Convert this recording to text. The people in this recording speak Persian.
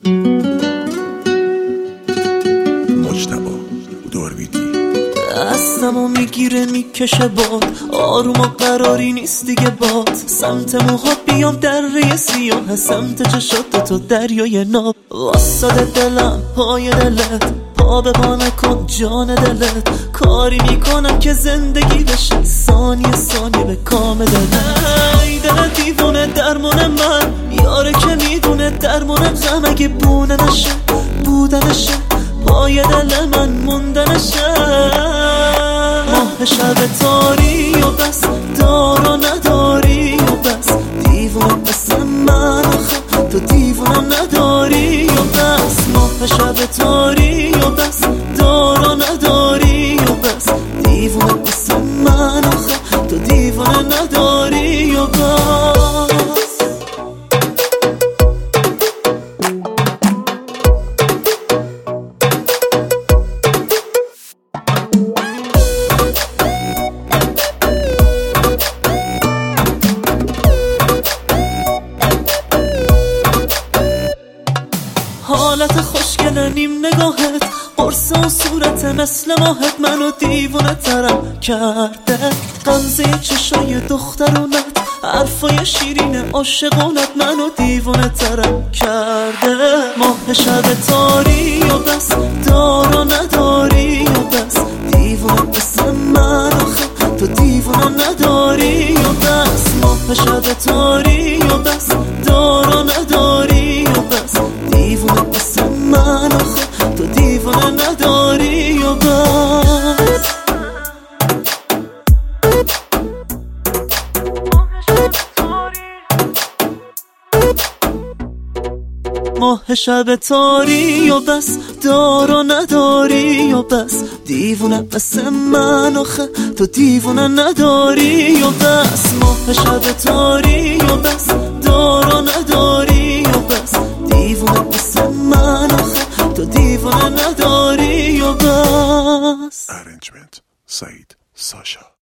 مجتبی دوربیتی دستمو میگیره میکشه باد، آروم و قراری نیست دیگه باد. سمت موها بیام دره سیاه، سمت چشات تو دریای ناب. واساده دلم پای دلت، پا به پا نکن جان دلت. کاری میکنم که زندگی بشه ثانیه ثانیه به کام دلت. ای دل دیوونه درمون من، یاره که میدونه درمون غم. اگه بونه نشه بودنشه، پای دل من موندنشه. ماه شب تاری و بس، دار و نداری و بس. دیوونه مثل من آخه تو دیوونم نداری و بس. ماه شب تاری و بس، دار و نداری و بس. دیوونه مثل من آخه تو دیوونه نداری و بس. حالت خوشگل نیم نگاهت، قرص و صورت مثل ماهت منو دیوونه ترم کرده. غمزه چشای دخترونت، حرفای شیرین عاشقونت منو دیوونه ترم کرده. ماه شب تاری و بس، دار و نداری و بس. دیوونه مثل من آخه تو دیوونه نداری و بس. ماه شب تاری و بس، دار و نداری و بس. دیوونه مثل من آخه تو دیوونه نداری و بس. ماه شب تاری و بس، دار و نداری و بس. دیوونه مثل من آخه تو دیوونه نداری و بس. ماه شب تاری و بس، دار و نداری و بس. دیوونه مثل من آخه تو دیوونه نداری و بس. ارنجمنت سعید ساشا.